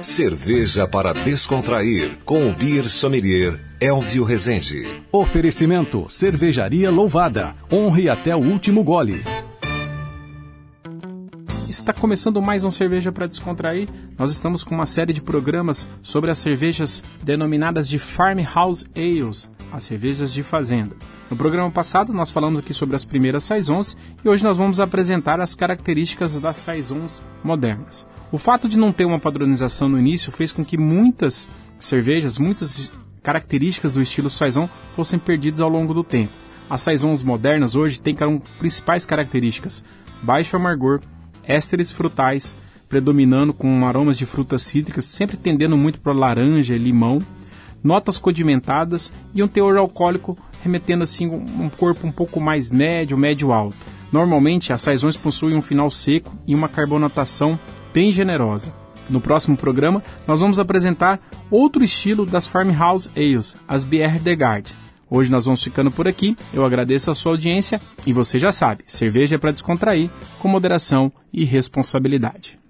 Cerveja para descontrair, com o Beer Sommelier Elvio Rezende. Oferecimento, Cervejaria Louvada. Honre até o último gole. Está começando mais um Cerveja para Descontrair. Nós estamos com uma série de programas sobre as cervejas denominadas de Farmhouse Ales, as cervejas de fazenda. No programa passado nós falamos aqui sobre as primeiras saisons e hoje nós vamos apresentar as características das saisons modernas. O fato de não ter uma padronização no início fez com que muitas cervejas, muitas características do estilo saison fossem perdidas ao longo do tempo. As saisons modernas hoje têm como principais características: baixo amargor, ésteres frutais, predominando com aromas de frutas cítricas, sempre tendendo muito para laranja e limão, notas condimentadas e um teor alcoólico remetendo assim um corpo um pouco mais médio alto. Normalmente as saisões possuem um final seco e uma carbonatação bem generosa. No próximo programa nós vamos apresentar outro estilo das Farmhouse Ales, as Bière de Garde. Hoje nós vamos ficando por aqui, eu agradeço a sua audiência e você já sabe, cerveja é para descontrair, com moderação e responsabilidade.